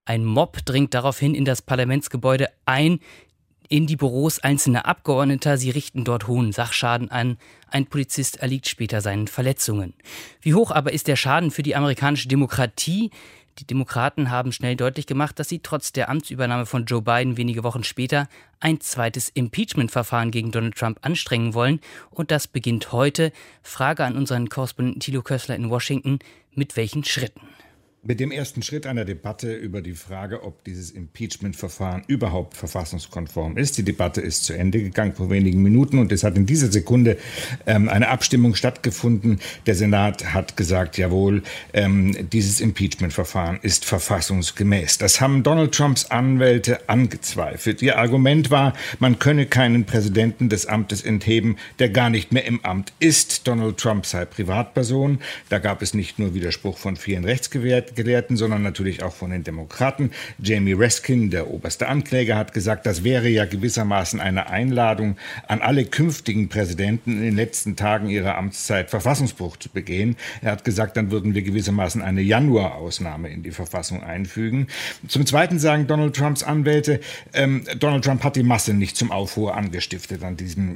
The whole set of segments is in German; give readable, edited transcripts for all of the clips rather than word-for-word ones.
Ein Mob dringt daraufhin in das Parlamentsgebäude ein, in die Büros einzelner Abgeordneter. Sie richten dort hohen Sachschaden an. Ein Polizist erliegt später seinen Verletzungen. Wie hoch aber ist der Schaden für die amerikanische Demokratie? Die Demokraten haben schnell deutlich gemacht, dass sie trotz der Amtsübernahme von Joe Biden wenige Wochen später ein zweites Impeachment-Verfahren gegen Donald Trump anstrengen wollen. Und das beginnt heute. Frage an unseren Korrespondenten Thilo Kössler in Washington. Mit welchen Schritten? Mit dem ersten Schritt einer Debatte über die Frage, ob dieses Impeachment-Verfahren überhaupt verfassungskonform ist. Die Debatte ist zu Ende gegangen vor wenigen Minuten und es hat in dieser Sekunde eine Abstimmung stattgefunden. Der Senat hat gesagt, jawohl, dieses Impeachment-Verfahren ist verfassungsgemäß. Das haben Donald Trumps Anwälte angezweifelt. Ihr Argument war, man könne keinen Präsidenten des Amtes entheben, der gar nicht mehr im Amt ist. Donald Trump sei Privatperson. Da gab es nicht nur Widerspruch von vielen Rechtsgelehrten, sondern natürlich auch von den Demokraten. Jamie Raskin, der oberste Ankläger, hat gesagt, das wäre ja gewissermaßen eine Einladung an alle künftigen Präsidenten in den letzten Tagen ihrer Amtszeit Verfassungsbruch zu begehen. Er hat gesagt, dann würden wir gewissermaßen eine Januarausnahme in die Verfassung einfügen. Zum Zweiten sagen Donald Trumps Anwälte, Donald Trump hat die Masse nicht zum Aufruhr angestiftet an diesem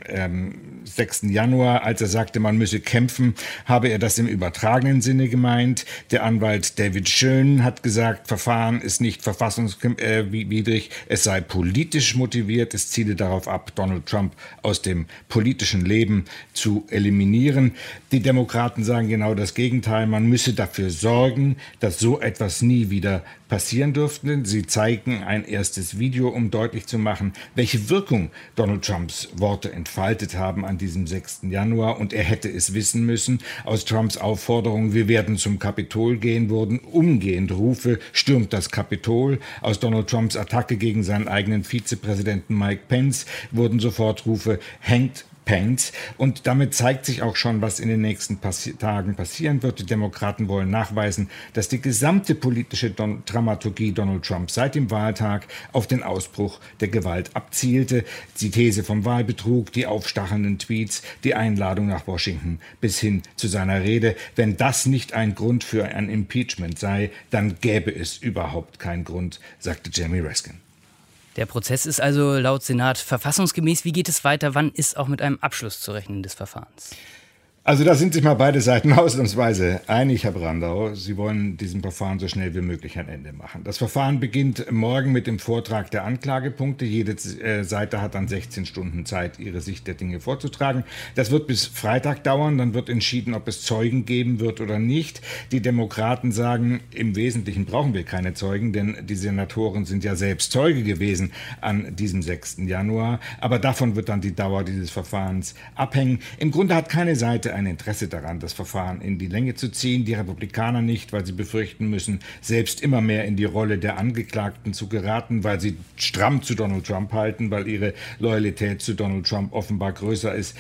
6. Januar. Als er sagte, man müsse kämpfen, habe er das im übertragenen Sinne gemeint. Der Anwalt David Schön hat gesagt, Verfahren ist nicht verfassungswidrig, es sei politisch motiviert, es ziele darauf ab, Donald Trump aus dem politischen Leben zu eliminieren. Die Demokraten sagen genau das Gegenteil, man müsse dafür sorgen, dass so etwas nie wieder passieren dürfte. Sie zeigen ein erstes Video, um deutlich zu machen, welche Wirkung Donald Trumps Worte entfaltet haben an diesem 6. Januar. Und er hätte es wissen müssen. Aus Trumps Aufforderung, wir werden zum Kapitol gehen, wurden umgehend Rufe, stürmt das Kapitol. Aus Donald Trumps Attacke gegen seinen eigenen Vizepräsidenten Mike Pence wurden sofort Rufe, hängt Pence. Und damit zeigt sich auch schon, was in den nächsten Tagen passieren wird. Die Demokraten wollen nachweisen, dass die gesamte politische Dramaturgie Donald Trumps seit dem Wahltag auf den Ausbruch der Gewalt abzielte. Die These vom Wahlbetrug, die aufstachelnden Tweets, die Einladung nach Washington bis hin zu seiner Rede. Wenn das nicht ein Grund für ein Impeachment sei, dann gäbe es überhaupt keinen Grund, sagte Jamie Raskin. Der Prozess ist also laut Senat verfassungsgemäß. Wie geht es weiter? Wann ist auch mit einem Abschluss zu rechnen des Verfahrens? Also da sind sich mal beide Seiten ausnahmsweise einig, Herr Brandau. Sie wollen diesem Verfahren so schnell wie möglich ein Ende machen. Das Verfahren beginnt morgen mit dem Vortrag der Anklagepunkte. Jede Seite hat dann 16 Stunden Zeit, ihre Sicht der Dinge vorzutragen. Das wird bis Freitag dauern. Dann wird entschieden, ob es Zeugen geben wird oder nicht. Die Demokraten sagen, im Wesentlichen brauchen wir keine Zeugen, denn die Senatoren sind ja selbst Zeuge gewesen an diesem 6. Januar. Aber davon wird dann die Dauer dieses Verfahrens abhängen. Im Grunde hat keine Seite ein Interesse daran, das Verfahren in die Länge zu ziehen. Die Republikaner nicht, weil sie befürchten müssen, selbst immer mehr in die Rolle der Angeklagten zu geraten, weil sie stramm zu Donald Trump halten, weil ihre Loyalität zu Donald Trump offenbar größer ist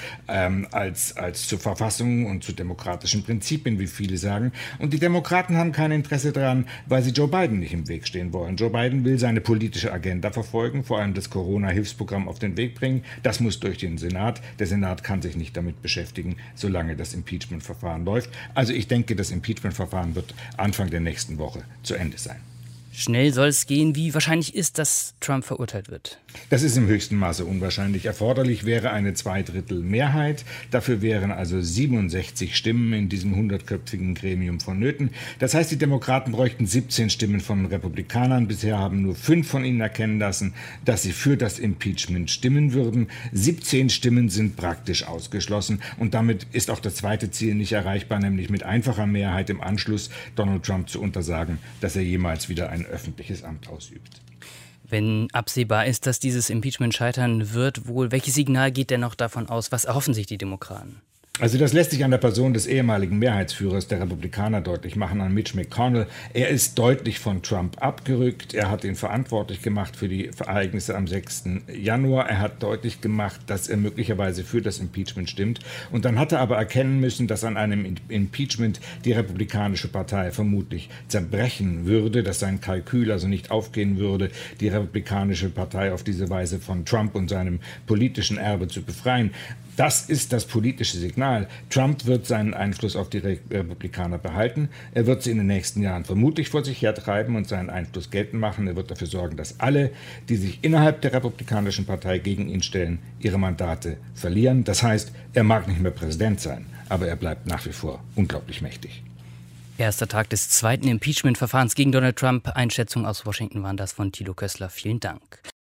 als zur Verfassung und zu demokratischen Prinzipien, wie viele sagen. Und die Demokraten haben kein Interesse daran, weil sie Joe Biden nicht im Weg stehen wollen. Joe Biden will seine politische Agenda verfolgen, vor allem das Corona-Hilfsprogramm auf den Weg bringen. Das muss durch den Senat. Der Senat kann sich nicht damit beschäftigen, solange das Impeachment-Verfahren läuft. Also ich denke, das Impeachment-Verfahren wird Anfang der nächsten Woche zu Ende sein. Schnell soll es gehen. Wie wahrscheinlich ist, dass Trump verurteilt wird? Das ist im höchsten Maße unwahrscheinlich. Erforderlich wäre eine Zweidrittel-Mehrheit. Dafür wären also 67 Stimmen in diesem 100-köpfigen Gremium vonnöten. Das heißt, die Demokraten bräuchten 17 Stimmen von Republikanern. Bisher haben nur 5 von ihnen erkennen lassen, dass sie für das Impeachment stimmen würden. 17 Stimmen sind praktisch ausgeschlossen. Und damit ist auch das zweite Ziel nicht erreichbar, nämlich mit einfacher Mehrheit im Anschluss Donald Trump zu untersagen, dass er jemals wieder ein öffentliches Amt ausübt. Wenn absehbar ist, dass dieses Impeachment scheitern wird, welches Signal geht denn noch davon aus? Was erhoffen sich die Demokraten? Also das lässt sich an der Person des ehemaligen Mehrheitsführers der Republikaner deutlich machen, an Mitch McConnell. Er ist deutlich von Trump abgerückt. Er hat ihn verantwortlich gemacht für die Ereignisse am 6. Januar. Er hat deutlich gemacht, dass er möglicherweise für das Impeachment stimmt. Und dann hat er aber erkennen müssen, dass an einem Impeachment die Republikanische Partei vermutlich zerbrechen würde, dass sein Kalkül also nicht aufgehen würde, die Republikanische Partei auf diese Weise von Trump und seinem politischen Erbe zu befreien. Das ist das politische Signal. Trump wird seinen Einfluss auf die Republikaner behalten. Er wird sie in den nächsten Jahren vermutlich vor sich hertreiben und seinen Einfluss geltend machen. Er wird dafür sorgen, dass alle, die sich innerhalb der Republikanischen Partei gegen ihn stellen, ihre Mandate verlieren. Das heißt, er mag nicht mehr Präsident sein, aber er bleibt nach wie vor unglaublich mächtig. Erster Tag des zweiten Impeachment-Verfahrens gegen Donald Trump. Einschätzungen aus Washington waren das von Thilo Kössler. Vielen Dank.